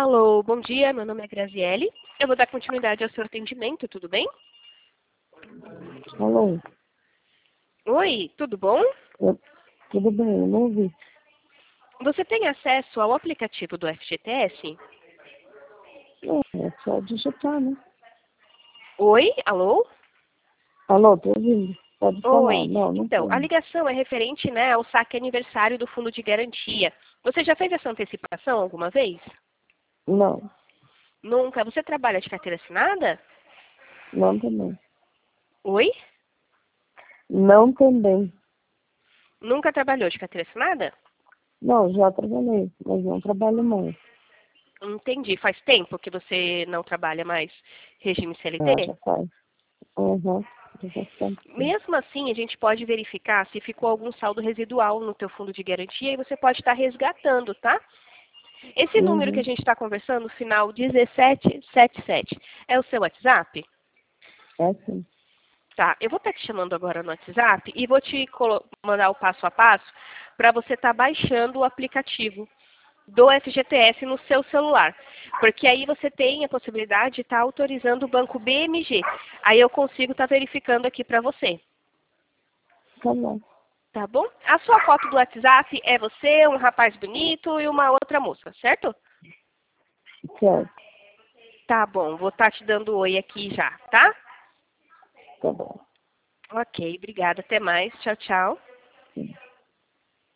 Alô, bom dia, meu nome é Graziele. Eu vou dar continuidade ao seu atendimento, tudo bem? Alô? Oi, tudo bom? Tudo bem, eu não ouvi. Você tem acesso ao aplicativo do FGTS? É só digitar, né? Oi, alô? Alô, tô ouvindo. Pode falar. Oi. Não Então, a tem. ligação é referente, né, ao saque aniversário do Fundo de Garantia. Você já fez essa antecipação alguma vez? Não, Nunca. Você trabalha de carteira assinada? não também. Oi? Não também. Nunca trabalhou de carteira assinada? Não, já trabalhei, mas não trabalho mais. Entendi. Faz tempo que você não trabalha mais regime Ah, CLT? já faz. Uhum. Já faz tempo, sim. Mesmo assim, a gente pode verificar se ficou algum saldo residual no teu fundo de garantia e você pode estar resgatando, tá? Esse número que a Uhum. gente está conversando, final 1777, é o seu WhatsApp? É sim. Tá, eu vou estar te chamando agora no WhatsApp e vou te mandar o passo a passo para você estar baixando o aplicativo do FGTS no seu celular. Porque aí você tem a possibilidade de estar autorizando o banco BMG. Aí eu consigo estar verificando aqui para você. Tá bom. Tá bom? A sua foto do WhatsApp é você, um rapaz bonito e uma outra moça, certo? Certo. Tá bom, vou estar te dando oi aqui já, tá? Tá bom. Ok, obrigada. Até mais. Tchau, tchau. Sim.